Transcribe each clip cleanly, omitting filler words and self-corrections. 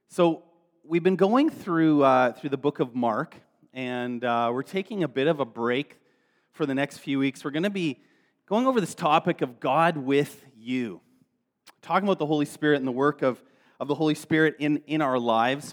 So we've been going through the book of Mark, and we're taking a bit of a break for the next few weeks. We're going to be going over this topic of God with you, talking about the Holy Spirit and the work of the Holy Spirit in our lives.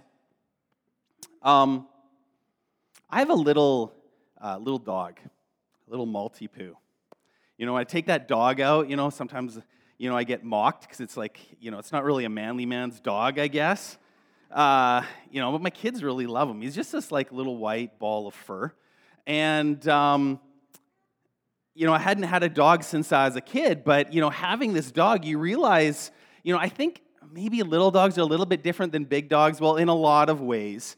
I have a little dog, a little Maltipoo. When I take that dog out, sometimes, I get mocked because it's like, it's not really a manly man's dog, I guess. But my kids really love him. He's just this like little white ball of fur. And, I hadn't had a dog since I was a kid, but, having this dog, you realize, I think maybe little dogs are a little bit different than big dogs, well, in a lot of ways.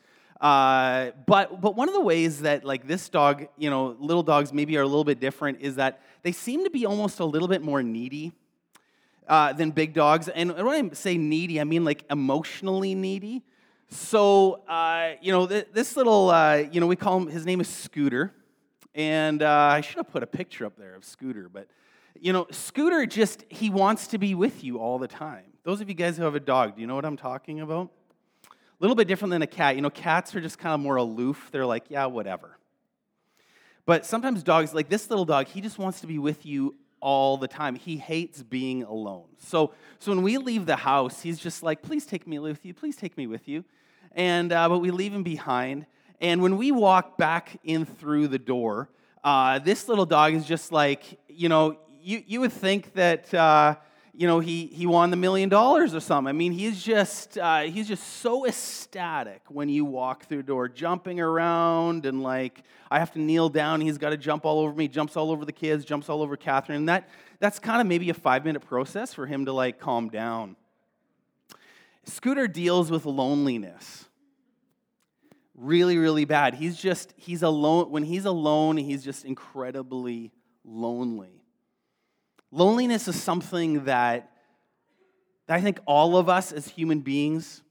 But one of the ways that like this dog, little dogs maybe are a little bit different is that they seem to be almost a little bit more needy than big dogs. And when I say needy, I mean like emotionally needy. So, this little, we call him, his name is Scooter. And I should have put a picture up there of Scooter. But, Scooter he wants to be with you all the time. Those of you guys who have a dog, do you know what I'm talking about? A little bit different than a cat. Cats are just kind of more aloof. They're like, yeah, whatever. But sometimes dogs, like this little dog, he just wants to be with you all the time. He hates being alone. So when we leave the house, he's just like, please take me with you. Please take me with you. And but we leave him behind. And when we walk back in through the door, this little dog is just like, you would think that, he won the $1 million or something. I mean, he's just so ecstatic when you walk through the door, jumping around and like, I have to kneel down. He's got to jump all over me, jumps all over the kids, jumps all over Catherine. And that's kind of maybe a 5-minute process for him to like calm down. Scooter deals with loneliness really, really bad. He's alone. When he's alone, he's just incredibly lonely. Loneliness is something that I think all of us as human beings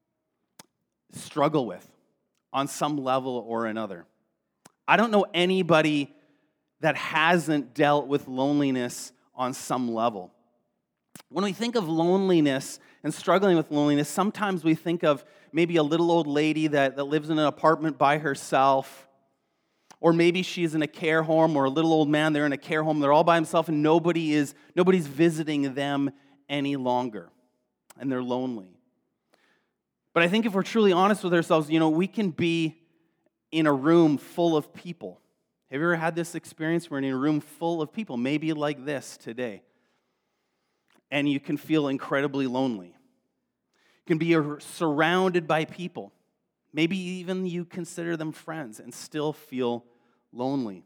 struggle with on some level or another. I don't know anybody that hasn't dealt with loneliness on some level. When we think of loneliness and struggling with loneliness, sometimes we think of maybe a little old lady that lives in an apartment by herself, or maybe she's in a care home, or a little old man, they're in a care home, they're all by themselves, and nobody's visiting them any longer, and they're lonely. But I think if we're truly honest with ourselves, we can be in a room full of people. Have you ever had this experience where you're in a room full of people, maybe like this today, and you can feel incredibly lonely? You can be surrounded by people. Maybe even you consider them friends and still feel lonely.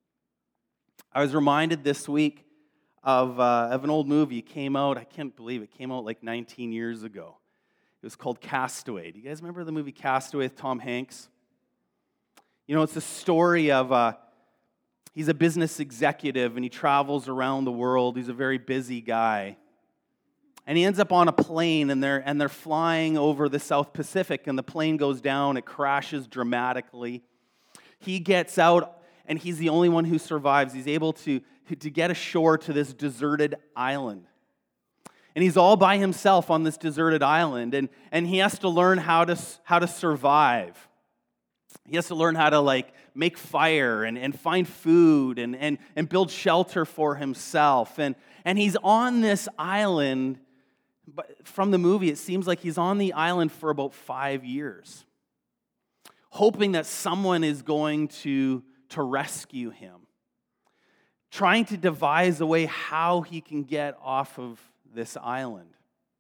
I was reminded this week of an old movie. It came out, I can't believe it came out like 19 years ago. It was called Castaway. Do you guys remember the movie Castaway with Tom Hanks? It's a story of, he's a business executive and he travels around the world. He's a very busy guy. And he ends up on a plane, and they're flying over the South Pacific, and the plane goes down. It crashes dramatically. He gets out, and he's the only one who survives. He's able to get ashore to this deserted island. And he's all by himself on this deserted island, and he has to learn how to survive. He has to learn how to like make fire and find food and build shelter for himself. And he's on this island. But from the movie, it seems like he's on the island for about 5 years, hoping that someone is going to rescue him, trying to devise a way how he can get off of this island.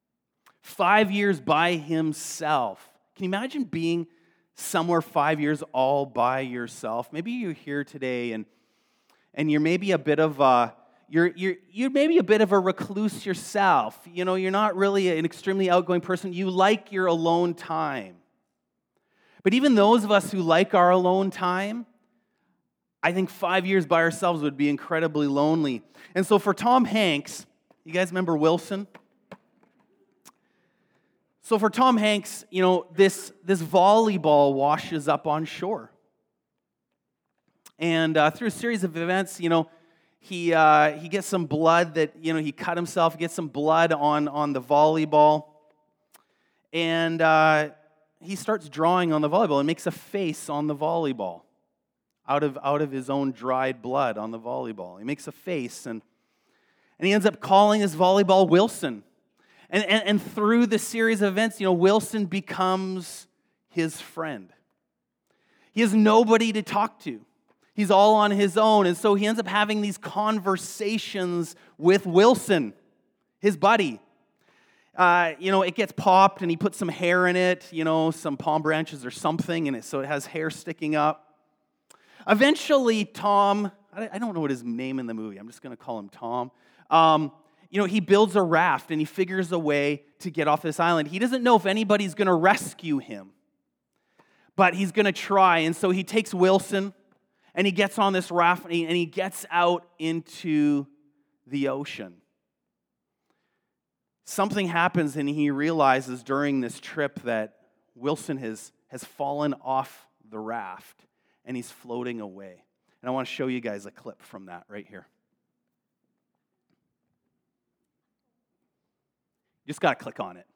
5 years by himself. Can you imagine being somewhere 5 years all by yourself? Maybe you're here today and you're maybe a bit of You're maybe a bit of a recluse yourself. You're not really an extremely outgoing person. You like your alone time. But even those of us who like our alone time, I think 5 years by ourselves would be incredibly lonely. And so for Tom Hanks, you guys remember Wilson? So for Tom Hanks, this volleyball washes up on shore. And through a series of events, he gets some blood that, he cut himself, gets some blood on the volleyball. And he starts drawing on the volleyball and makes a face on the volleyball out of his own dried blood on the volleyball. He makes a face, and he ends up calling his volleyball Wilson. And through the series of events, Wilson becomes his friend. He has nobody to talk to. He's all on his own. And so he ends up having these conversations with Wilson, his buddy. It gets popped and he puts some hair in it, some palm branches or something in it, so it has hair sticking up. Eventually, Tom, I don't know what his name in the movie, I'm just going to call him Tom. He builds a raft and he figures a way to get off this island. He doesn't know if anybody's going to rescue him, but he's going to try. And so he takes Wilson and he gets on this raft and he gets out into the ocean. Something happens and he realizes during this trip that Wilson has fallen off the raft and he's floating away. And I want to show you guys a clip from that right here. You just got to click on it.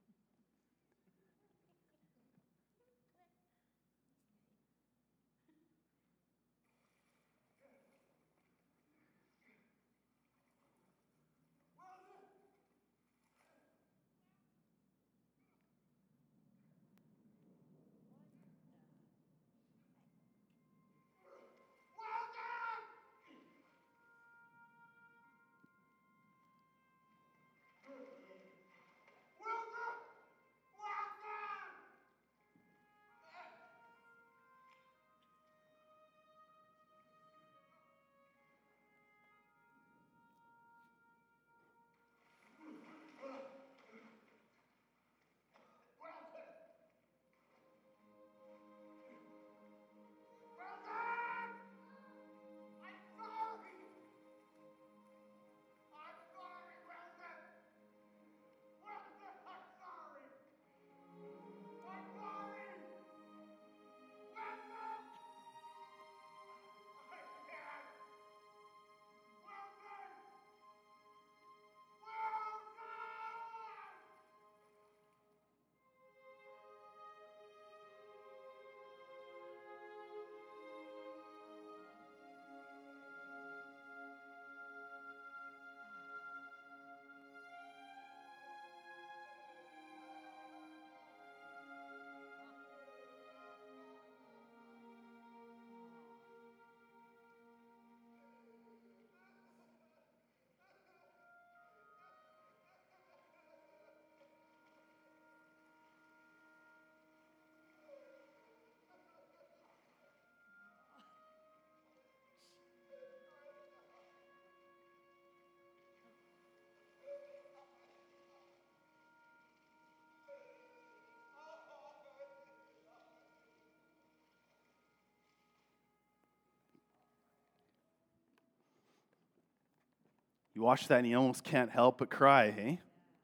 You watch that and you almost can't help but cry, hey?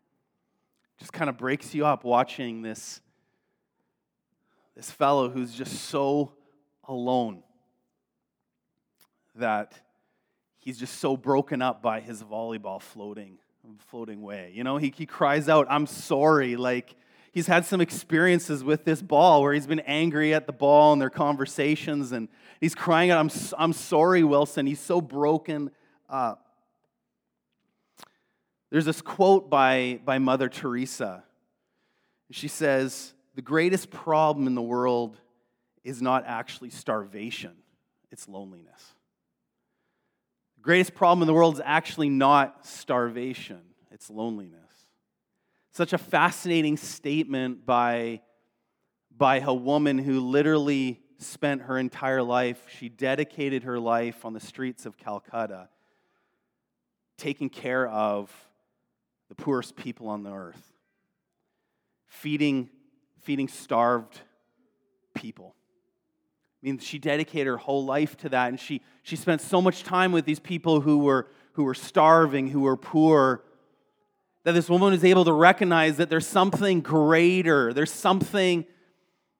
Just kind of breaks you up watching this fellow who's just so alone that he's just so broken up by his volleyball floating away. He cries out, "I'm sorry." Like, he's had some experiences with this ball where he's been angry at the ball and their conversations, and he's crying out, I'm sorry, Wilson." He's so broken up. There's this quote by Mother Teresa. She says, "The greatest problem in the world is not actually starvation, it's loneliness." The greatest problem in the world is actually not starvation, it's loneliness. Such a fascinating statement by a woman who literally spent her entire life, she dedicated her life on the streets of Calcutta, taking care of the poorest people on the earth, feeding starved people. I mean, she dedicated her whole life to that, and she spent so much time with these people who were starving, who were poor, that this woman was able to recognize that there's something greater, there's something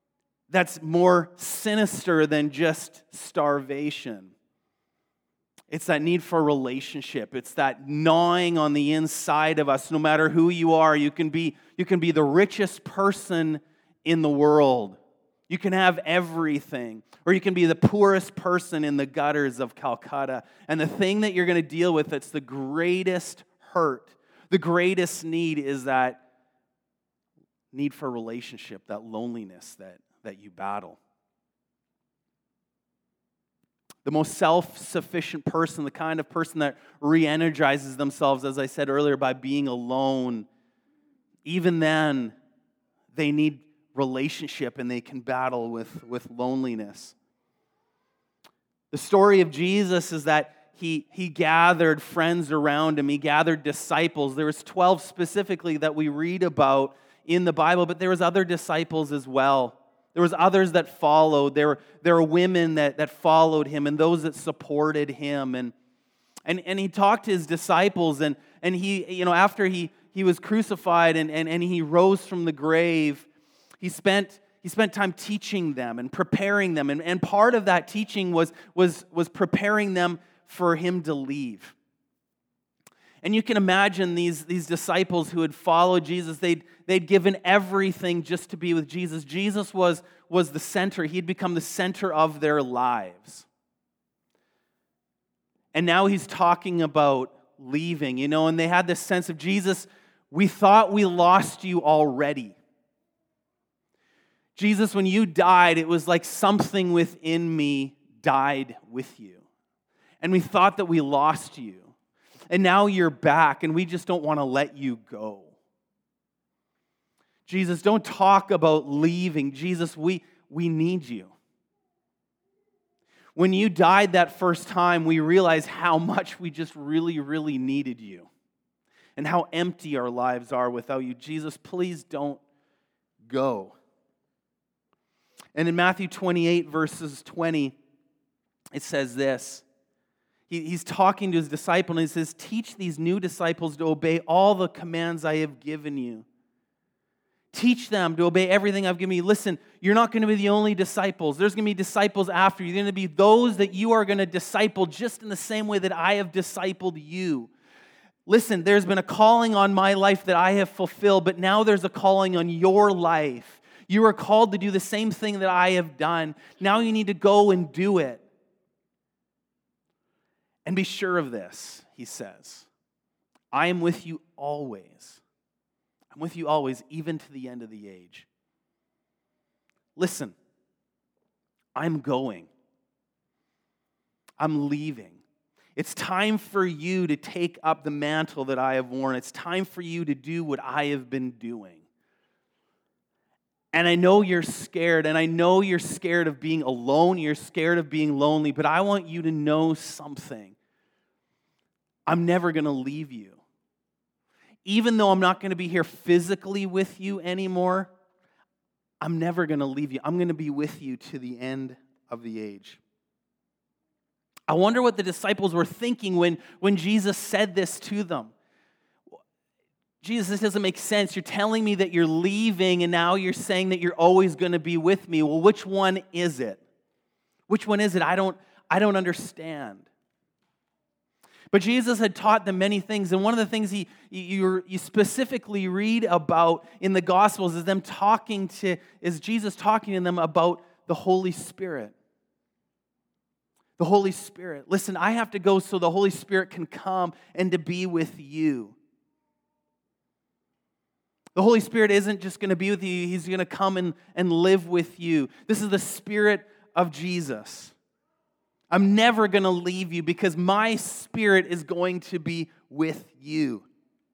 that's more sinister than just starvation. It's that need for relationship. It's that gnawing on the inside of us. No matter who you are, you can be the richest person in the world. You can have everything. Or you can be the poorest person in the gutters of Calcutta. And the thing that you're going to deal with that's the greatest hurt, the greatest need is that need for relationship, that loneliness that you battle. The most self-sufficient person, the kind of person that re-energizes themselves, as I said earlier, by being alone, even then, they need relationship and they can battle with loneliness. The story of Jesus is that he gathered friends around him. He gathered disciples. There was 12 specifically that we read about in the Bible, but there was other disciples as well. There was others that followed. There were women that followed him and those that supported him. And he talked to his disciples and he, after he was crucified and he rose from the grave, he spent time teaching them and preparing them. And part of that teaching was preparing them for him to leave. And you can imagine these disciples who had followed Jesus, they'd given everything just to be with Jesus. Jesus was the center. He'd become the center of their lives. And now he's talking about leaving, and they had this sense of, Jesus, we thought we lost you already. Jesus, when you died, it was like something within me died with you. And we thought that we lost you. And now you're back, and we just don't want to let you go. Jesus, don't talk about leaving. Jesus, we need you. When you died that first time, we realized how much we just really, really needed you. And how empty our lives are without you. Jesus, please don't go. And in Matthew 28, verses 20, it says this. He's talking to his disciple, and he says, teach these new disciples to obey all the commands I have given you. Teach them to obey everything I've given you. Listen, you're not going to be the only disciples. There's going to be disciples after you. There's going to be those that you are going to disciple just in the same way that I have discipled you. Listen, there's been a calling on my life that I have fulfilled, but now there's a calling on your life. You are called to do the same thing that I have done. Now you need to go and do it. And be sure of this, he says. I am with you always. I'm with you always, even to the end of the age. Listen, I'm going. I'm leaving. It's time for you to take up the mantle that I have worn. It's time for you to do what I have been doing. And I know you're scared, and I know you're scared of being alone, you're scared of being lonely, but I want you to know something. I'm never going to leave you. Even though I'm not going to be here physically with you anymore, I'm never going to leave you. I'm going to be with you to the end of the age. I wonder what the disciples were thinking when Jesus said this to them. Jesus, this doesn't make sense. You're telling me that you're leaving, and now you're saying that you're always going to be with me. Well, which one is it? Which one is it? I don't understand. But Jesus had taught them many things, and one of the things you specifically read about in the Gospels is Jesus talking to them about the Holy Spirit. The Holy Spirit. Listen, I have to go so the Holy Spirit can come and to be with you. The Holy Spirit isn't just going to be with you, He's going to come and live with you. This is the Spirit of Jesus. I'm never going to leave you because my Spirit is going to be with you.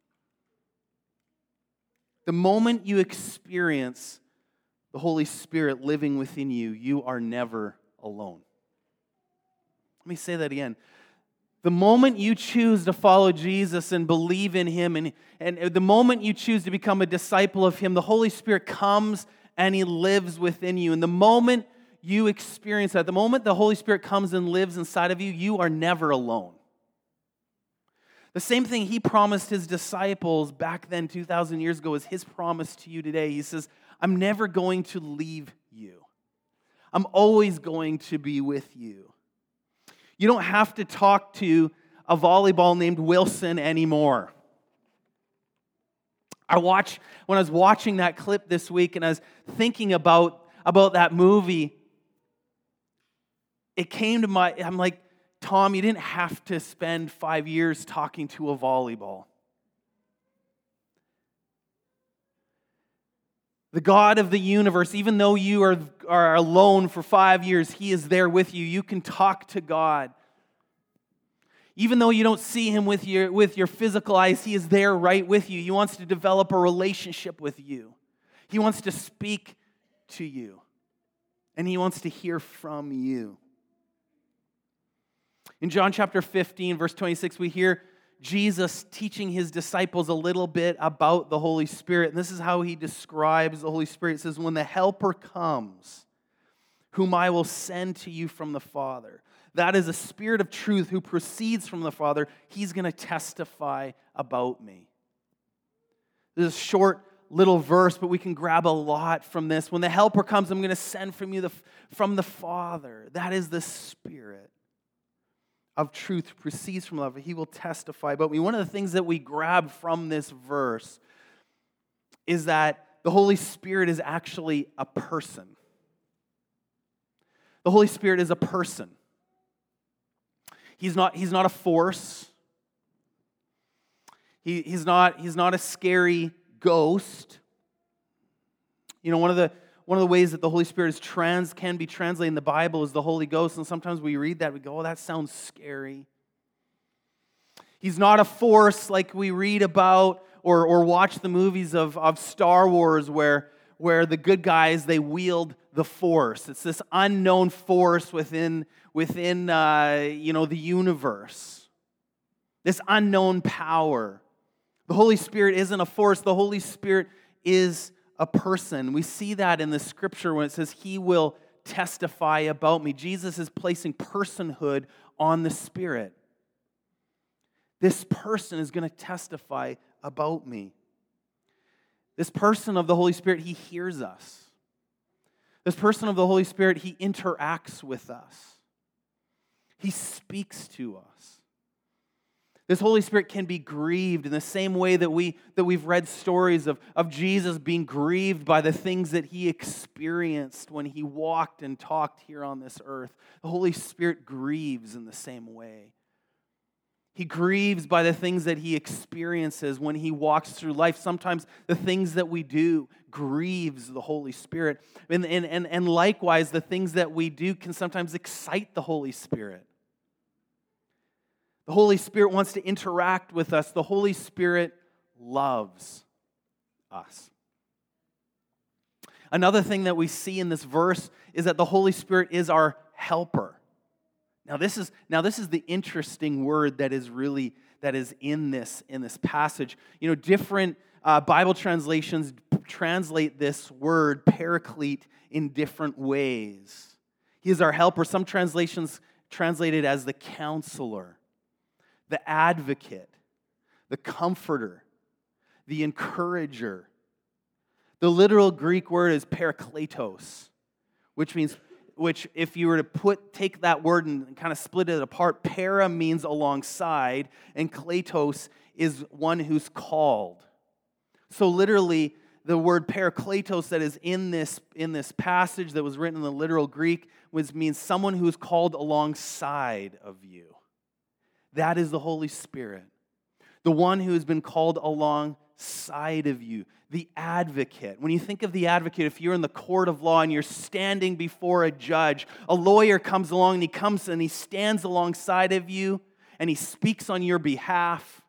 The moment you experience the Holy Spirit living within you, you are never alone. Let me say that again. The moment you choose to follow Jesus and believe in Him, and the moment you choose to become a disciple of Him, the Holy Spirit comes and He lives within you. And the moment you experience that, the moment the Holy Spirit comes and lives inside of you, you are never alone. The same thing He promised His disciples back then 2,000 years ago is His promise to you today. He says, I'm never going to leave you. I'm always going to be with you. You don't have to talk to a volleyball named Wilson anymore. When I was watching that clip this week and I was thinking about that movie, it came to I'm like, Tom, you didn't have to spend 5 years talking to a volleyball. The God of the universe, even though you are alone for 5 years, He is there with you. You can talk to God. Even though you don't see Him with your physical eyes, He is there right with you. He wants to develop a relationship with you. He wants to speak to you. And He wants to hear from you. In John chapter 15, verse 26, we hear Jesus teaching His disciples a little bit about the Holy Spirit. And this is how He describes the Holy Spirit. It says, when the Helper comes, whom I will send to you from the Father. That is a Spirit of truth who proceeds from the Father. He's going to testify about me. This is a short little verse, but we can grab a lot from this. When the Helper comes, I'm going to send from the Father. That is the Spirit of truth who proceeds from love. He will testify about me. One of the things that we grab from this verse is that the Holy Spirit is actually a person. The Holy Spirit is a person. He's not a force. He's not a scary ghost. You know, one of the ways that the Holy Spirit can be translated in the Bible is the Holy Ghost, and sometimes we read that, we go, oh, that sounds scary. He's not a force like we read about or watch the movies of Star Wars where the good guys, they wield the Force. It's this unknown force within the universe. This unknown power. The Holy Spirit isn't a force. The Holy Spirit is a person. We see that in the Scripture when it says, He will testify about me. Jesus is placing personhood on the Spirit. This person is going to testify about me. This person of the Holy Spirit, He hears us. This person of the Holy Spirit, He interacts with us. He speaks to us. This Holy Spirit can be grieved in the same way that we've read stories of Jesus being grieved by the things that He experienced when He walked and talked here on this earth. The Holy Spirit grieves in the same way. He grieves by the things that He experiences when He walks through life. Sometimes the things that we do grieves the Holy Spirit. And likewise, the things that we do can sometimes excite the Holy Spirit. The Holy Spirit wants to interact with us. The Holy Spirit loves us. Another thing that we see in this verse is that the Holy Spirit is our helper. Now this is the interesting word that is in this passage. You know, different Bible translations translate this word paraclete in different ways. He is our helper. Some translations translate it as the counselor, the advocate, the comforter, the encourager. The literal Greek word is parakletos, which if you were to take that word and kind of split it apart, para means alongside, and kletos is one who's called. So literally, the word parakletos that is in this passage that was written in the literal Greek means someone who is called alongside of you. That is the Holy Spirit. The one who has been called alongside of you. The advocate. When you think of the advocate, if you're in the court of law and you're standing before a judge, a lawyer comes along and he stands alongside of you and he speaks on your behalf.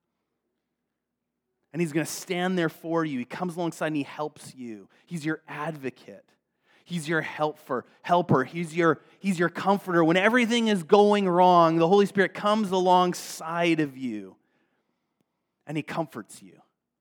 And he's going to stand there for you. He comes alongside and he helps you. He's your advocate. He's your helper. He's your comforter. When everything is going wrong, the Holy Spirit comes alongside of you and He comforts you.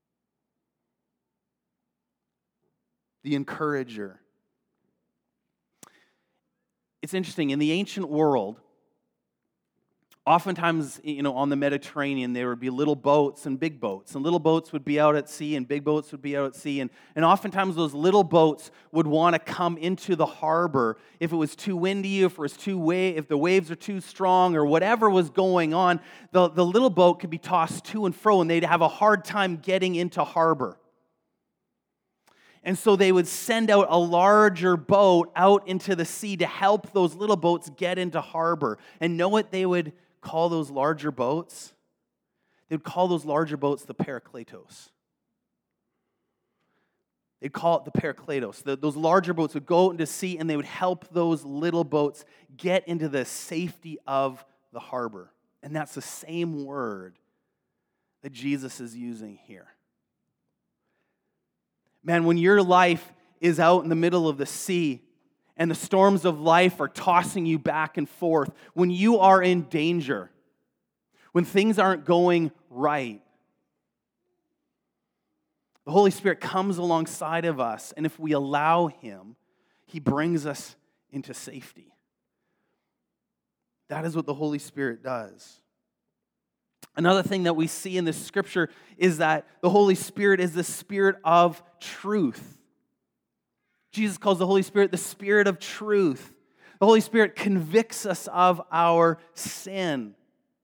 The encourager. It's interesting. In the ancient world, Oftentimes, on the Mediterranean, there would be little boats and big boats. And little boats would be out at sea, and big boats would be out at sea. And oftentimes, those little boats would want to come into the harbor if it was too windy, if the waves are too strong, or whatever was going on. The little boat could be tossed to and fro, and they'd have a hard time getting into harbor. And so they would send out a larger boat out into the sea to help those little boats get into harbor. And know what they would call those larger boats? They would call those larger boats the Parakletos. They'd call it the Parakletos. Those larger boats would go into sea, and they would help those little boats get into the safety of the harbor. And that's the same word that Jesus is using here. Man, when your life is out in the middle of the sea and the storms of life are tossing you back and forth, when you are in danger, when things aren't going right, the Holy Spirit comes alongside of us, and if we allow Him, He brings us into safety. That is what the Holy Spirit does. Another thing that we see in this scripture is that the Holy Spirit is the Spirit of truth. Jesus calls the Holy Spirit the Spirit of truth. The Holy Spirit convicts us of our sin.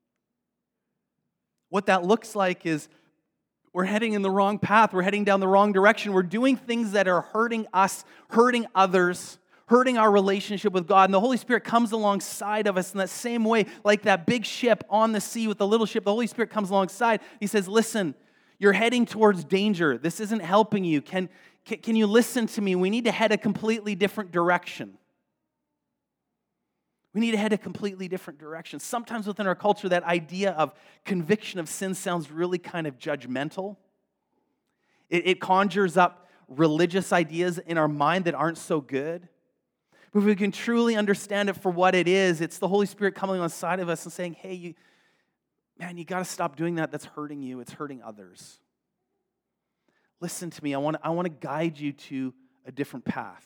What that looks like is we're heading in the wrong path. We're heading down the wrong direction. We're doing things that are hurting us, hurting others, hurting our relationship with God. And the Holy Spirit comes alongside of us in that same way, like that big ship on the sea with the little ship. The Holy Spirit comes alongside. He says, listen, you're heading towards danger. This isn't helping you. Can you listen to me? We need to head a completely different direction. We need to head a completely different direction. Sometimes within our culture, that idea of conviction of sin sounds really kind of judgmental. It conjures up religious ideas in our mind that aren't so good. But if we can truly understand it for what it is, it's the Holy Spirit coming alongside of us and saying, hey, you got to stop doing that. That's hurting you. It's hurting others. Listen to me. I want to guide you to a different path.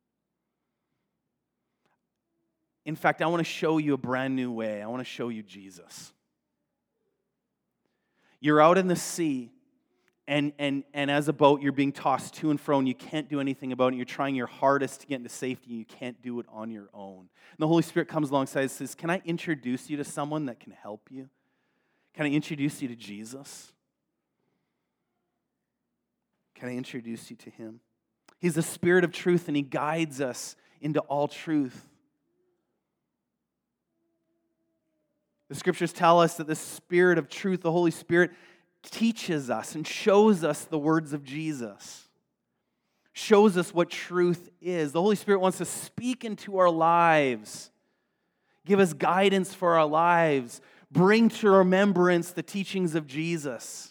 In fact, I want to show you a brand new way. I want to show you Jesus. You're out in the sea, and as a boat, you're being tossed to and fro, and you can't do anything about it. You're trying your hardest to get into safety, and you can't do it on your own. And the Holy Spirit comes alongside and says, can I introduce you to someone that can help you? Can I introduce you to Jesus? Can I introduce you to Him? He's the Spirit of truth, and He guides us into all truth. The Scriptures tell us that the Spirit of truth, the Holy Spirit, teaches us and shows us the words of Jesus. Shows us what truth is. The Holy Spirit wants to speak into our lives. Give us guidance for our lives. Bring to remembrance the teachings of Jesus.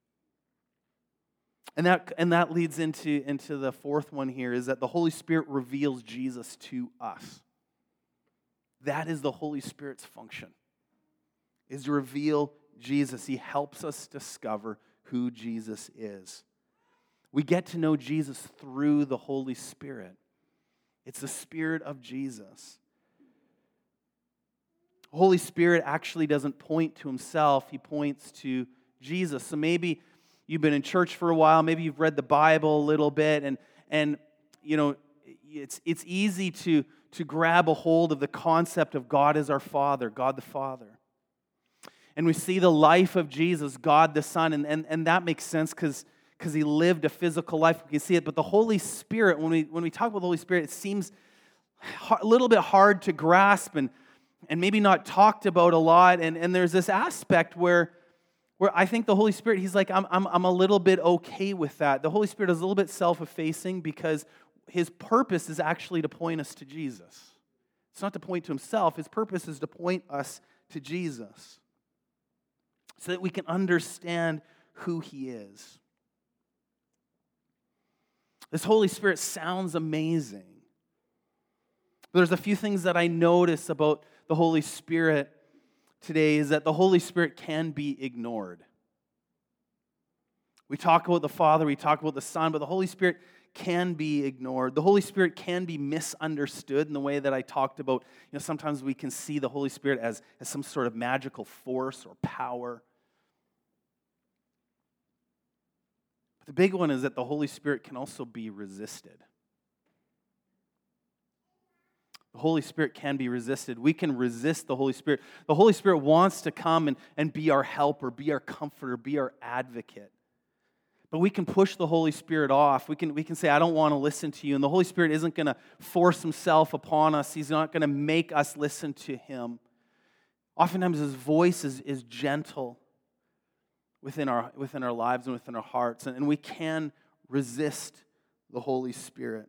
And that leads into the fourth one here, is that the Holy Spirit reveals Jesus to us. That is the Holy Spirit's function, is to reveal Jesus. He helps us discover who Jesus is. We get to know Jesus through the Holy Spirit. It's the Spirit of Jesus. The Holy Spirit actually doesn't point to Himself. He points to Jesus. So maybe you've been in church for a while. Maybe you've read the Bible a little bit. And you know, it's easy to grab a hold of the concept of God as our Father, God the Father. And we see the life of Jesus, God the Son, and that makes sense because He lived a physical life. We can see it. But the Holy Spirit, when we talk about the Holy Spirit, it seems a little bit hard to grasp and maybe not talked about a lot. And there's this aspect where I think the Holy Spirit, He's like, I'm a little bit okay with that. The Holy Spirit is a little bit self-effacing because His purpose is actually to point us to Jesus. It's not to point to Himself. His purpose is to point us to Jesus, so that we can understand who He is. This Holy Spirit sounds amazing. But there's a few things that I notice about the Holy Spirit today, is that the Holy Spirit can be ignored. We talk about the Father, we talk about the Son, but the Holy Spirit can be ignored. The Holy Spirit can be misunderstood in the way that I talked about. Sometimes we can see the Holy Spirit as some sort of magical force or power. But the big one is that the Holy Spirit can also be resisted. The Holy Spirit can be resisted. We can resist the Holy Spirit. The Holy Spirit wants to come and be our helper, be our comforter, be our advocate. But we can push the Holy Spirit off. We can say, I don't want to listen to you. And the Holy Spirit isn't going to force himself upon us. He's not going to make us listen to him. Oftentimes his voice is gentle within our lives and within our hearts. And we can resist the Holy Spirit.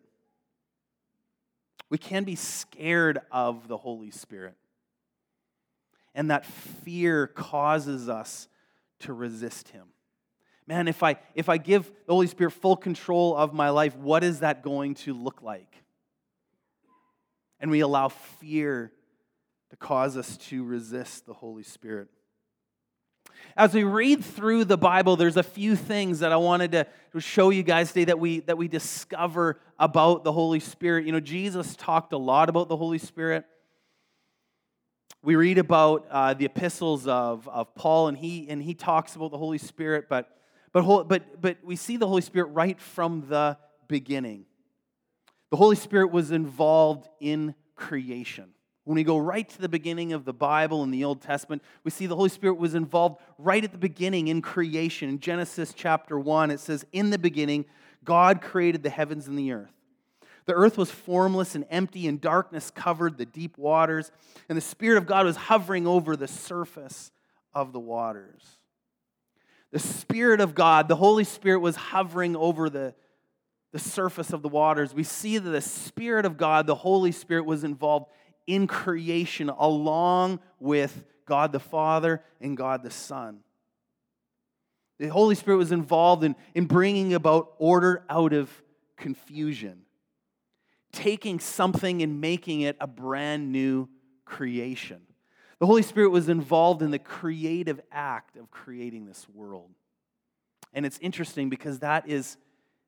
We can be scared of the Holy Spirit. And that fear causes us to resist him. Man, if I give the Holy Spirit full control of my life, what is that going to look like? And we allow fear to cause us to resist the Holy Spirit. As we read through the Bible, there's a few things that I wanted to show you guys today that we discover about the Holy Spirit. Jesus talked a lot about the Holy Spirit. We read about the epistles of Paul, and he talks about the Holy Spirit, but we see the Holy Spirit right from the beginning. The Holy Spirit was involved in creation. When we go right to the beginning of the Bible in the Old Testament, we see the Holy Spirit was involved right at the beginning in creation. In Genesis chapter 1, it says, "In the beginning, God created the heavens and the earth. The earth was formless and empty, and darkness covered the deep waters, and the Spirit of God was hovering over the surface of the waters." The Spirit of God, the Holy Spirit, was hovering over the surface of the waters. We see that the Spirit of God, the Holy Spirit, was involved in creation along with God the Father and God the Son. The Holy Spirit was involved in bringing about order out of confusion, taking something and making it a brand new creation. The Holy Spirit was involved in the creative act of creating this world. And it's interesting because that's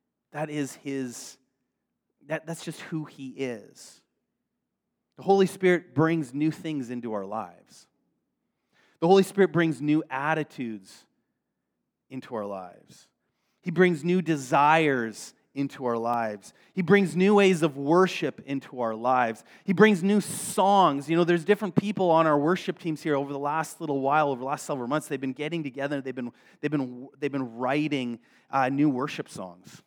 just who he is. The Holy Spirit brings new things into our lives. The Holy Spirit brings new attitudes into our lives. He brings new desires into our lives. He brings new ways of worship into our lives. He brings new songs. There's different people on our worship teams here over the last little while, over the last several months. They've been getting together. They've been writing new worship songs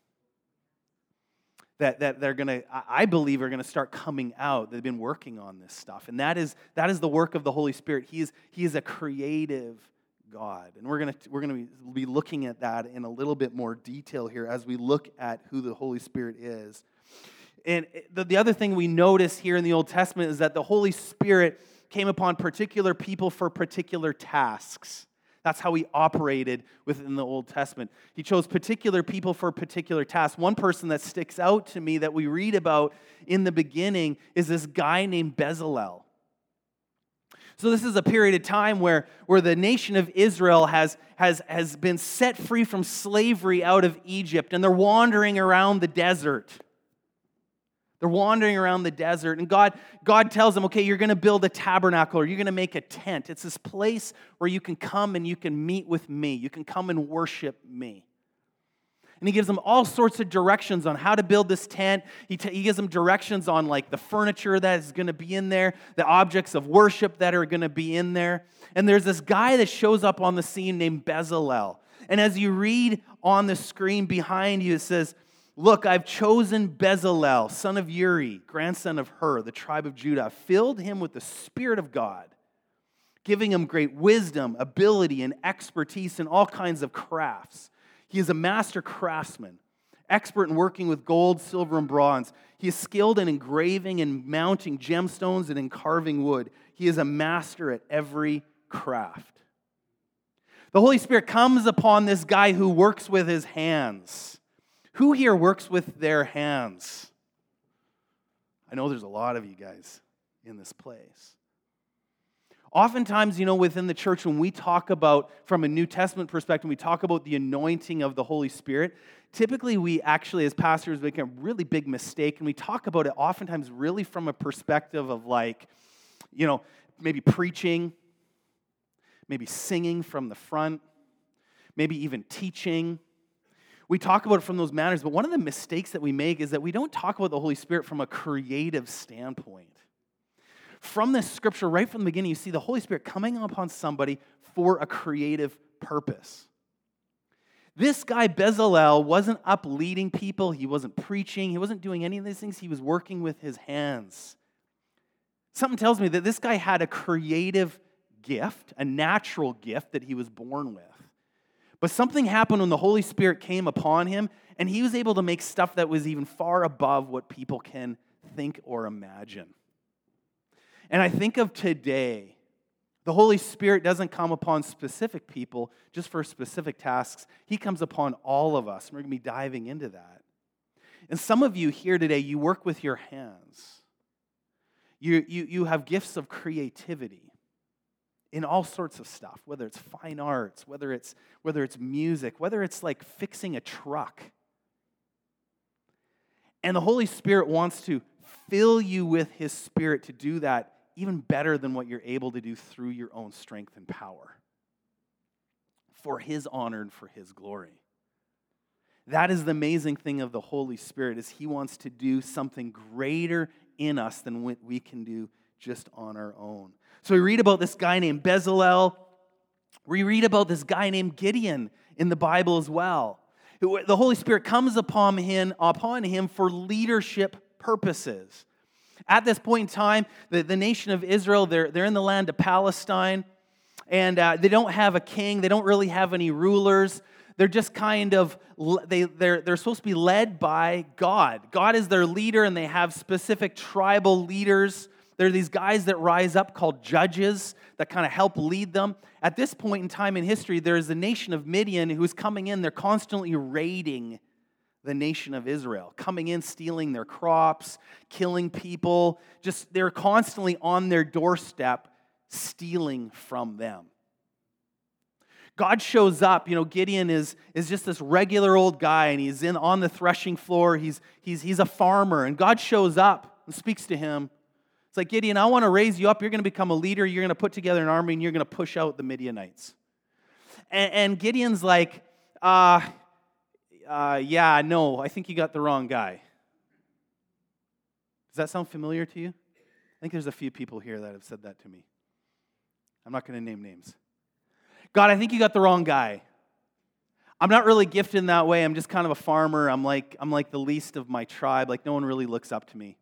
that they're gonna, I believe, are gonna start coming out. They've been working on this stuff, and that is the work of the Holy Spirit. He is a creative God. And we're going to be looking at that in a little bit more detail here as we look at who the Holy Spirit is. And the other thing we notice here in the Old Testament is that the Holy Spirit came upon particular people for particular tasks. That's how he operated within the Old Testament. He chose particular people for particular tasks. One person that sticks out to me that we read about in the beginning is this guy named Bezalel. So this is a period of time where the nation of Israel has been set free from slavery out of Egypt, and they're wandering around the desert. They're wandering around the desert, and God tells them, okay, you're going to build a tabernacle, or you're going to make a tent. It's this place where you can come and you can meet with me. You can come and worship me. And he gives them all sorts of directions on how to build this tent. He gives them directions on the furniture that is going to be in there, the objects of worship that are going to be in there. And there's this guy that shows up on the scene named Bezalel. And as you read on the screen behind you, it says, "Look, I've chosen Bezalel, son of Uri, grandson of Hur, the tribe of Judah. Filled him with the Spirit of God, giving him great wisdom, ability, and expertise in all kinds of crafts. He is a master craftsman, expert in working with gold, silver, and bronze. He is skilled in engraving and mounting gemstones and in carving wood. He is a master at every craft." The Holy Spirit comes upon this guy who works with his hands. Who here works with their hands? I know there's a lot of you guys in this place. Oftentimes, within the church, when we talk about, from a New Testament perspective, we talk about the anointing of the Holy Spirit, typically we actually, as pastors, make a really big mistake, and we talk about it oftentimes really from a perspective of maybe preaching, maybe singing from the front, maybe even teaching. We talk about it from those manners, but one of the mistakes that we make is that we don't talk about the Holy Spirit from a creative standpoint. From this scripture, right from the beginning, you see the Holy Spirit coming upon somebody for a creative purpose. This guy, Bezalel, wasn't up leading people. He wasn't preaching. He wasn't doing any of these things. He was working with his hands. Something tells me that this guy had a creative gift, a natural gift that he was born with. But something happened when the Holy Spirit came upon him, and he was able to make stuff that was even far above what people can think or imagine. And I think of today, the Holy Spirit doesn't come upon specific people just for specific tasks. He comes upon all of us. We're going to be diving into that. And some of you here today, you work with your hands. You have gifts of creativity in all sorts of stuff, whether it's fine arts, whether it's music, whether it's like fixing a truck. And the Holy Spirit wants to fill you with His Spirit to do that even better than what you're able to do through your own strength and power. For His honor and for His glory. That is the amazing thing of the Holy Spirit, is He wants to do something greater in us than what we can do just on our own. So we read about this guy named Bezalel. We read about this guy named Gideon in the Bible as well. The Holy Spirit comes upon him for leadership purposes. At this point in time, the nation of Israel, they're in the land of Palestine, and they don't have a king. They don't really have any rulers. They're just kind of, they're supposed to be led by God. God is their leader, and they have specific tribal leaders. There are these guys that rise up called judges that kind of help lead them. At this point in time in history, there is the nation of Midian who's coming in. They're constantly raiding the nation of Israel, coming in, stealing their crops, killing people. They're constantly on their doorstep, stealing from them. God shows up. Gideon is just this regular old guy, and he's on the threshing floor. He's a farmer, and God shows up and speaks to him. It's like, Gideon, I want to raise you up. You're going to become a leader. You're going to put together an army, and you're going to push out the Midianites. And Gideon's like, yeah, no, I think you got the wrong guy. Does that sound familiar to you? I think there's a few people here that have said that to me. I'm not going to name names. God, I think you got the wrong guy. I'm not really gifted in that way. I'm just kind of a farmer. I'm like the least of my tribe. Like, no one really looks up to me.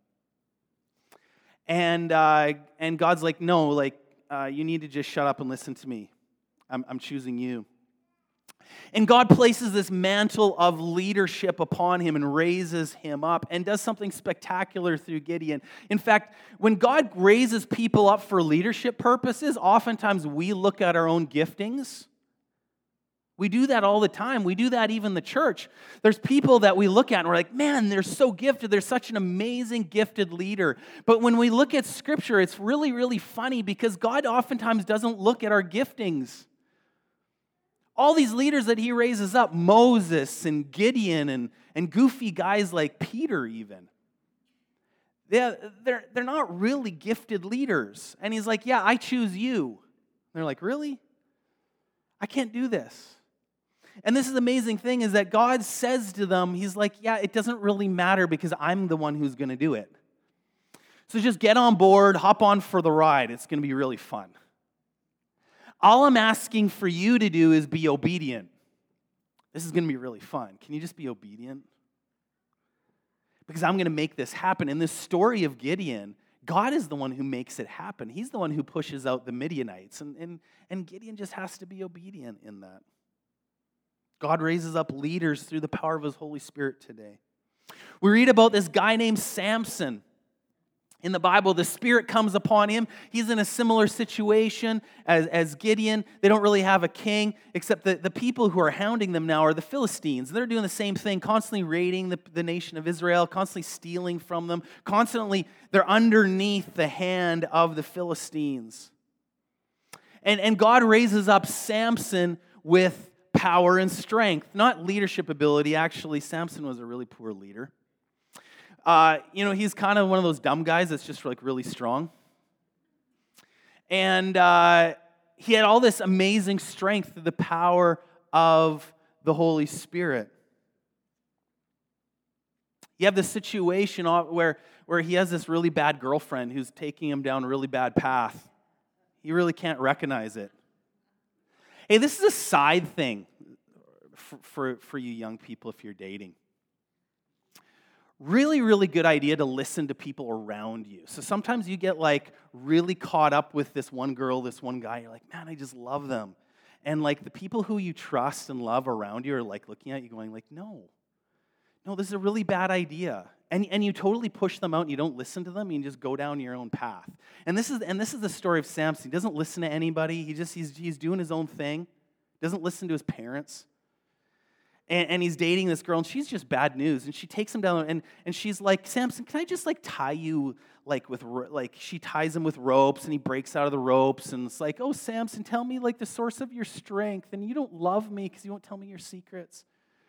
And God's like, no, you need to just shut up and listen to me. I'm choosing you. And God places this mantle of leadership upon him and raises him up and does something spectacular through Gideon. In fact, when God raises people up for leadership purposes, oftentimes we look at our own giftings. We do that all the time. We do that even in the church. There's people that we look at and we're like, man, they're so gifted. They're such an amazing gifted leader. But when we look at Scripture, it's really, really funny because God oftentimes doesn't look at our giftings. All these leaders that he raises up, Moses and Gideon and goofy guys like Peter even, they're not really gifted leaders. And he's like, yeah, I choose you. And they're like, really? I can't do this. And this is the amazing thing is that God says to them, he's like, yeah, it doesn't really matter because I'm the one who's going to do it. So just get on board, hop on for the ride. It's going to be really fun. All I'm asking for you to do is be obedient. This is going to be really fun. Can you just be obedient? Because I'm going to make this happen. In this story of Gideon, God is the one who makes it happen. He's the one who pushes out the Midianites. And Gideon just has to be obedient in that. God raises up leaders through the power of His Holy Spirit today. We read about this guy named Samson. In the Bible, the Spirit comes upon him. He's in a similar situation as Gideon. They don't really have a king, except the people who are hounding them now are the Philistines. They're doing the same thing, constantly raiding the nation of Israel, constantly stealing from them. Constantly, they're underneath the hand of the Philistines. And God raises up Samson with power and strength, not leadership ability. Actually, Samson was a really poor leader. He's kind of one of those dumb guys that's just like really strong. And he had all this amazing strength through the power of the Holy Spirit. You have this situation where he has this really bad girlfriend who's taking him down a really bad path. He really can't recognize it. Hey, this is a side thing for you young people if you're dating. Really, really good idea to listen to people around you. So sometimes you get like really caught up with this one girl, this one guy. You're like, man, I just love them. And like the people who you trust and love around you are like looking at you going like, no, this is a really bad idea. And you totally push them out and you don't listen to them. You just go down your own path. And this is the story of Samson. He doesn't listen to anybody. He's doing his own thing. Doesn't listen to his parents. And he's dating this girl, and she's just bad news. And she takes him down, and she's like, Samson, can I just like tie you she ties him with ropes, and he breaks out of the ropes, and it's like, oh, Samson, tell me like the source of your strength, and you don't love me because you won't tell me your secrets.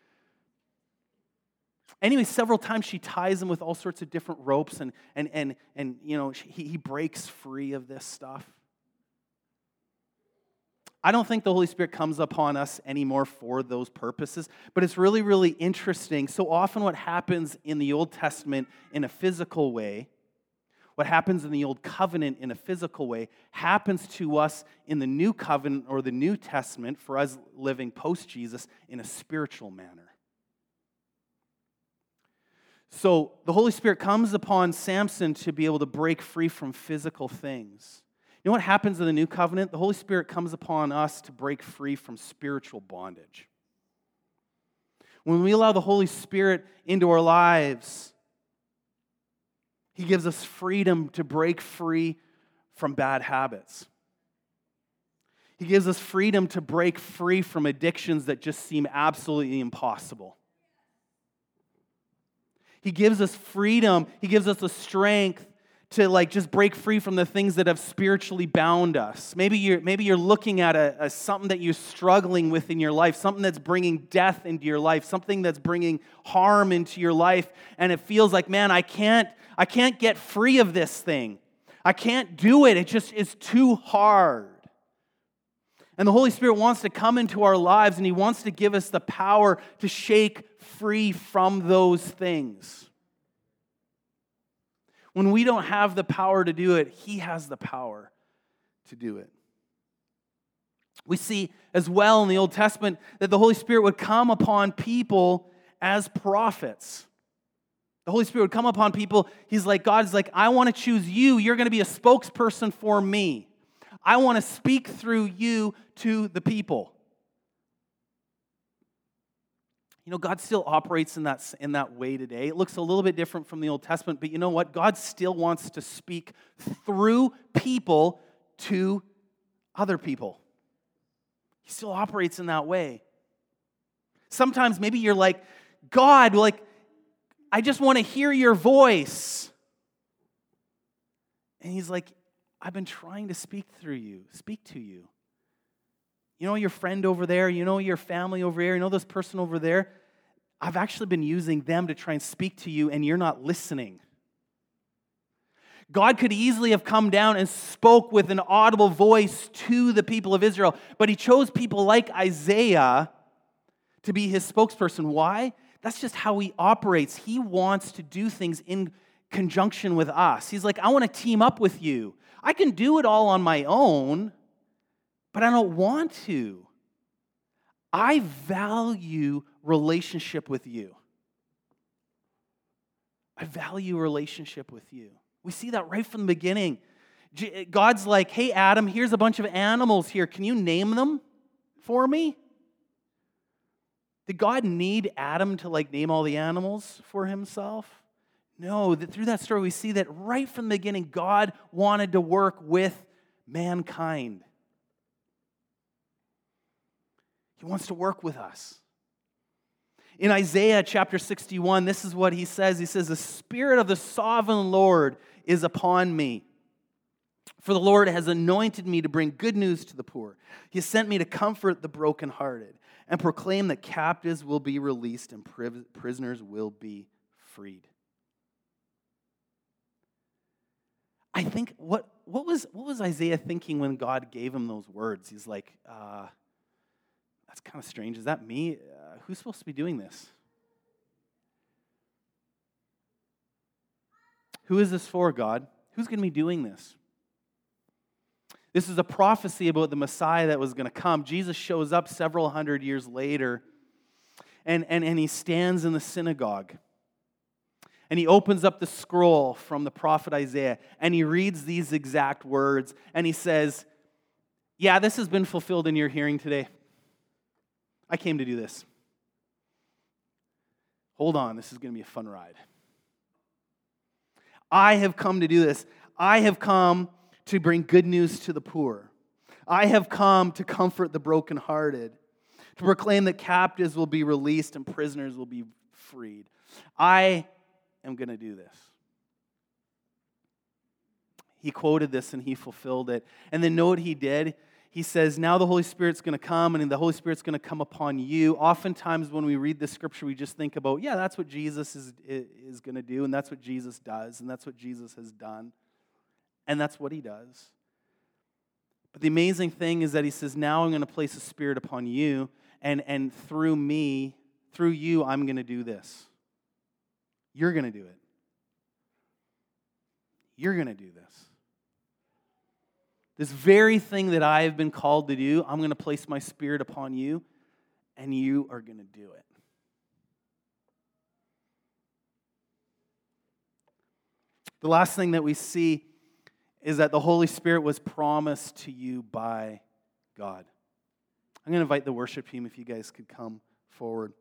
Anyway, several times she ties him with all sorts of different ropes, and he breaks free of this stuff. I don't think the Holy Spirit comes upon us anymore for those purposes, but it's really, really interesting. So often what happens in the Old Testament in a physical way, what happens in the Old Covenant in a physical way, happens to us in the New Covenant or the New Testament for us living post-Jesus in a spiritual manner. So the Holy Spirit comes upon Samson to be able to break free from physical things. You know what happens in the New Covenant? The Holy Spirit comes upon us to break free from spiritual bondage. When we allow the Holy Spirit into our lives, He gives us freedom to break free from bad habits. He gives us freedom to break free from addictions that just seem absolutely impossible. He gives us freedom. He gives us the strength to like just break free from the things that have spiritually bound us. Maybe you're looking at a something that you're struggling with in your life, something that's bringing death into your life, something that's bringing harm into your life, and it feels like, man, I can't get free of this thing. I can't do it. It just is too hard. And the Holy Spirit wants to come into our lives, and He wants to give us the power to shake free from those things. When we don't have the power to do it, He has the power to do it. We see as well in the Old Testament that the Holy Spirit would come upon people as prophets. The Holy Spirit would come upon people. God's like, I want to choose you. You're going to be a spokesperson for me. I want to speak through you to the people. You know, God still operates in that way today. It looks a little bit different from the Old Testament, but you know what? God still wants to speak through people to other people. He still operates in that way. Sometimes maybe you're like, God, I just want to hear your voice. And He's like, I've been trying to speak to you. You know your friend over there, you know your family over there, you know this person over there? I've actually been using them to try and speak to you, and you're not listening. God could easily have come down and spoke with an audible voice to the people of Israel, but He chose people like Isaiah to be His spokesperson. Why? That's just how He operates. He wants to do things in conjunction with us. He's like, I want to team up with you. I can do it all on my own, but I don't want to. I value relationship with you. I value relationship with you. We see that right from the beginning. God's like, hey, Adam, here's a bunch of animals here. Can you name them for me? Did God need Adam to name all the animals for Himself? No, through that story we see that right from the beginning, God wanted to work with mankind. He wants to work with us. In Isaiah chapter 61, this is what He says. He says, the Spirit of the sovereign Lord is upon me, For the Lord has anointed me to bring good news to the poor. He has sent me to comfort the brokenhearted and proclaim that captives will be released and prisoners will be freed. I think, what was Isaiah thinking when God gave him those words? He's like, that's kind of strange. Is that me? Who's supposed to be doing this? Who is this for, God? Who's going to be doing this? This is a prophecy about the Messiah that was going to come. Jesus shows up several hundred years later, and he stands in the synagogue. And he opens up the scroll from the prophet Isaiah, and he reads these exact words, and he says, yeah, this has been fulfilled in your hearing today. I came to do this. Hold on, this is going to be a fun ride. I have come to do this. I have come to bring good news to the poor. I have come to comfort the brokenhearted, to proclaim that captives will be released and prisoners will be freed. I am going to do this. He quoted this and he fulfilled it. And then know what he did? He says, now the Holy Spirit's going to come and the Holy Spirit's going to come upon you. Oftentimes when we read this scripture, we just think about, yeah, that's what Jesus is going to do, and that's what Jesus does, and that's what Jesus has done. And that's what he does. But the amazing thing is that he says, now I'm going to place a Spirit upon you, and through me, through you, I'm going to do this. You're going to do it. You're going to do this. This very thing that I have been called to do, I'm going to place my Spirit upon you, and you are going to do it. The last thing that we see is that the Holy Spirit was promised to you by God. I'm going to invite the worship team if you guys could come forward.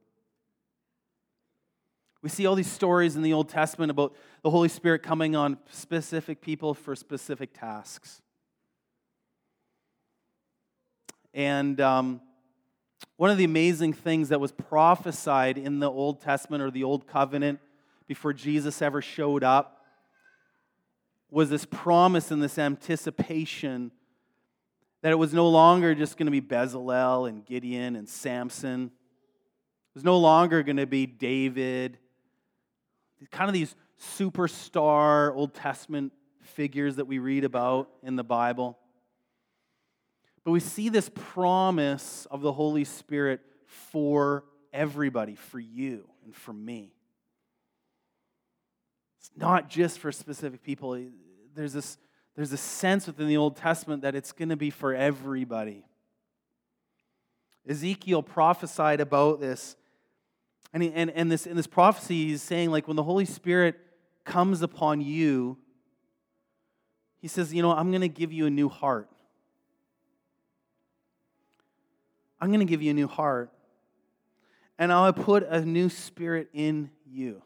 We see all these stories in the Old Testament about the Holy Spirit coming on specific people for specific tasks. And one of the amazing things that was prophesied in the Old Testament or the Old Covenant before Jesus ever showed up was this promise and this anticipation that it was no longer just going to be Bezalel and Gideon and Samson. It was no longer going to be David, kind of these superstar Old Testament figures that we read about in the Bible. But we see this promise of the Holy Spirit for everybody, for you and for me. It's not just for specific people. There's a sense within the Old Testament that it's going to be for everybody. Ezekiel prophesied about this. And in this prophecy, he's saying, like, when the Holy Spirit comes upon you, he says, I'm going to give you a new heart. I'm going to give you a new heart. And I'll put a new spirit in you.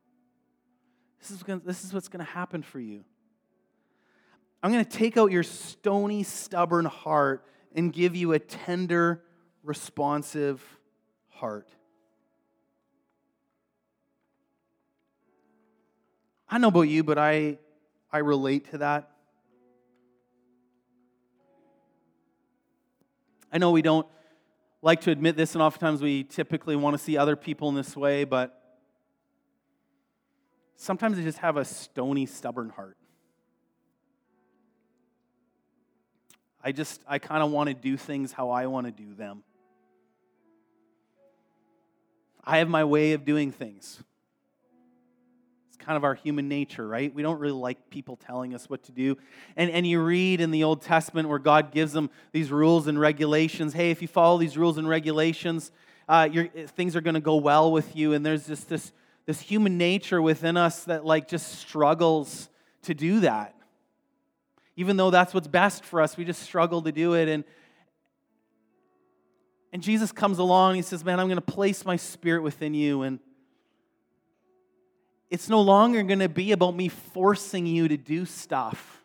This is what's going to happen for you. I'm going to take out your stony, stubborn heart and give you a tender, responsive heart. I don't know about you, but I relate to that. I know we don't like to admit this, and oftentimes we typically want to see other people in this way, but sometimes they just have a stony, stubborn heart. I kind of want to do things how I want to do them. I have my way of doing things. It's kind of our human nature, right? We don't really like people telling us what to do. And you read in the Old Testament where God gives them these rules and regulations. Hey, if you follow these rules and regulations, things are going to go well with you. And there's just this human nature within us that just struggles to do that. Even though that's what's best for us, we just struggle to do it. And Jesus comes along and he says, man, I'm going to place my Spirit within you. And it's no longer going to be about me forcing you to do stuff.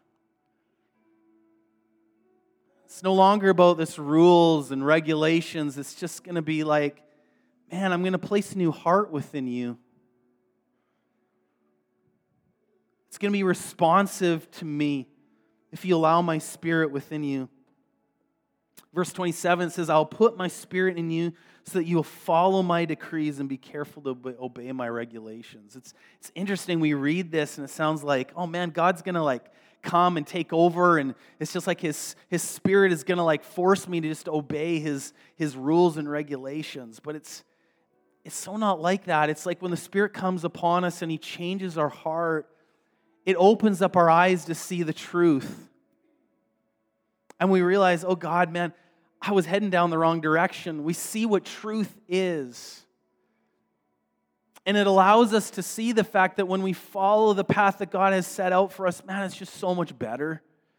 It's no longer about this rules and regulations. It's just going to be like, man, I'm going to place a new heart within you. It's going to be responsive to me. if you allow my Spirit within you. Verse 27 says, I'll put my Spirit in you so that you will follow my decrees and be careful to obey my regulations. It's interesting. We read this and it sounds like, oh man, God's going to come and take over, and it's just like his Spirit is going to force me to just obey his rules and regulations. But it's so not like that. It's like when the Spirit comes upon us and he changes our heart, it opens up our eyes to see the truth. And we realize, oh God, man, I was heading down the wrong direction. We see what truth is. And it allows us to see the fact that when we follow the path that God has set out for us, man, it's just so much better.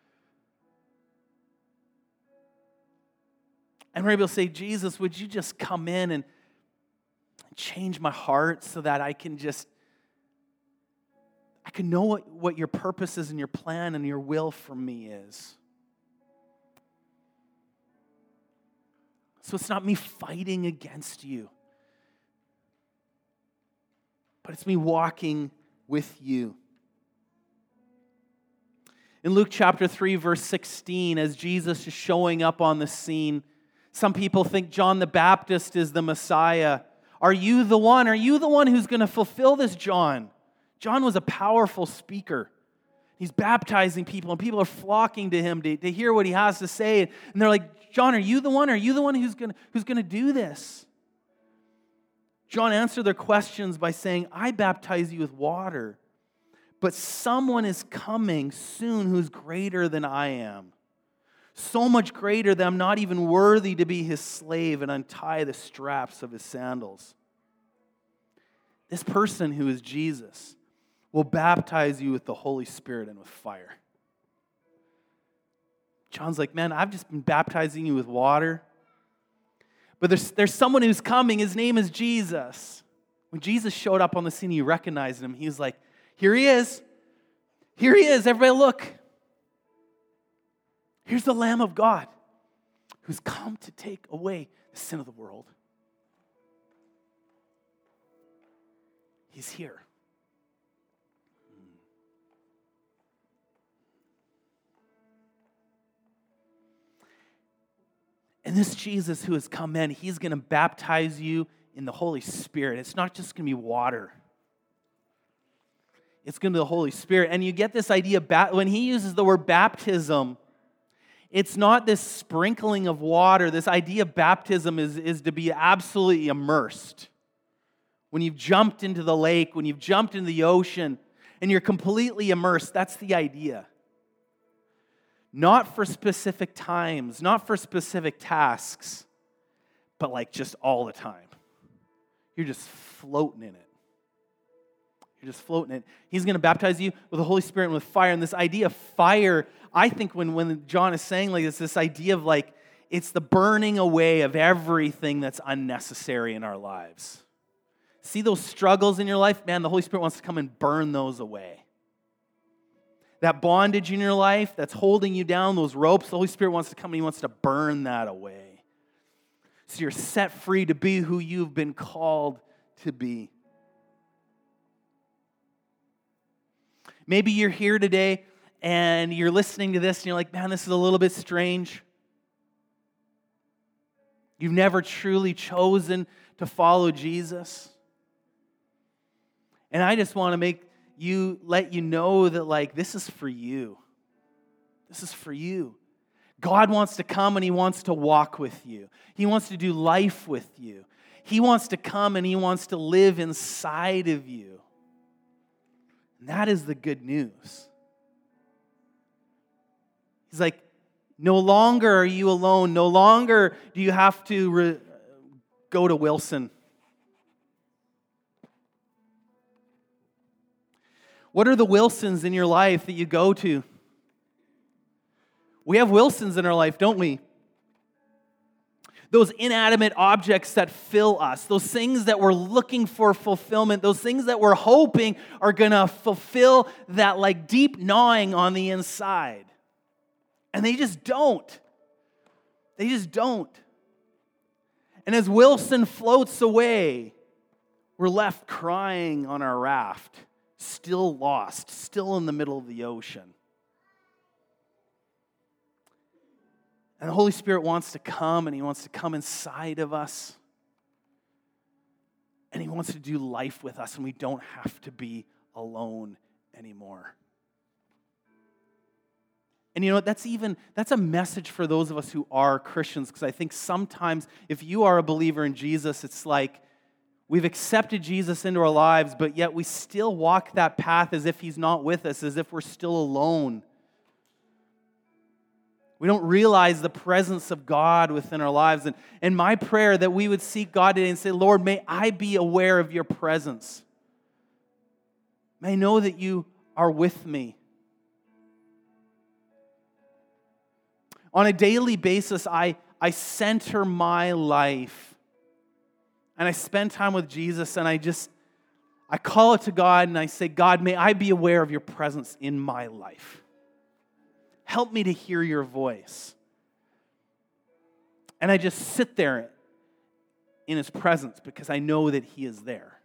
And we're able to say, Jesus, would you just come in and change my heart so that I can know what your purpose is and your plan and your will for me is. So it's not me fighting against you, but it's me walking with you. In Luke chapter 3, verse 16, as Jesus is showing up on the scene, some people think John the Baptist is the Messiah. Are you the one? Are you the one who's going to fulfill this, John? John was a powerful speaker. He's baptizing people, and people are flocking to him to hear what he has to say. And they're like, John, are you the one? Are you the one who's going to do this? John answered their questions by saying, I baptize you with water, but someone is coming soon who's greater than I am. So much greater that I'm not even worthy to be his slave and untie the straps of his sandals. This person who is Jesus will baptize you with the Holy Spirit and with fire. John's like, man, I've just been baptizing you with water. But there's someone who's coming. His name is Jesus. When Jesus showed up on the scene, you recognized him. He was like, here he is. Here he is. Everybody look. Here's the Lamb of God who's come to take away the sin of the world. He's here. And this Jesus who has come in, he's going to baptize you in the Holy Spirit. It's not just going to be water. It's going to be the Holy Spirit. And you get this idea, when he uses the word baptism, it's not this sprinkling of water. This idea of baptism is to be absolutely immersed. When you've jumped into the lake, when you've jumped into the ocean, and you're completely immersed, that's the idea. Not for specific times, not for specific tasks, but just all the time. You're just floating in it. You're just floating in it. He's going to baptize you with the Holy Spirit and with fire. And this idea of fire, I think when John is saying this idea of it's the burning away of everything that's unnecessary in our lives. See those struggles in your life? Man, the Holy Spirit wants to come and burn those away. That bondage in your life that's holding you down, those ropes, the Holy Spirit wants to come and he wants to burn that away. So you're set free to be who you've been called to be. Maybe you're here today and you're listening to this and you're like, man, this is a little bit strange. You've never truly chosen to follow Jesus. And I just want to let you know that this is for you. This is for you. God wants to come and he wants to walk with you. He wants to do life with you. He wants to come and he wants to live inside of you. And that is the good news. He's like, no longer are you alone. No longer do you have to go to Wilson. What are the Wilsons in your life that you go to? We have Wilsons in our life, don't we? Those inanimate objects that fill us, those things that we're looking for fulfillment, those things that we're hoping are going to fulfill that deep gnawing on the inside. And they just don't. They just don't. And as Wilson floats away, we're left crying on our raft. Still lost, still in the middle of the ocean. And the Holy Spirit wants to come, and He wants to come inside of us. And He wants to do life with us, and we don't have to be alone anymore. And you know what, that's a message for those of us who are Christians, because I think sometimes if you are a believer in Jesus, it's like we've accepted Jesus into our lives, but yet we still walk that path as if He's not with us, as if we're still alone. We don't realize the presence of God within our lives. And my prayer that we would seek God today and say, Lord, may I be aware of your presence. May I know that you are with me. On a daily basis, I center my life. And I spend time with Jesus, and I call it to God, and I say, God, may I be aware of your presence in my life. Help me to hear your voice. And I just sit there in His presence because I know that He is there.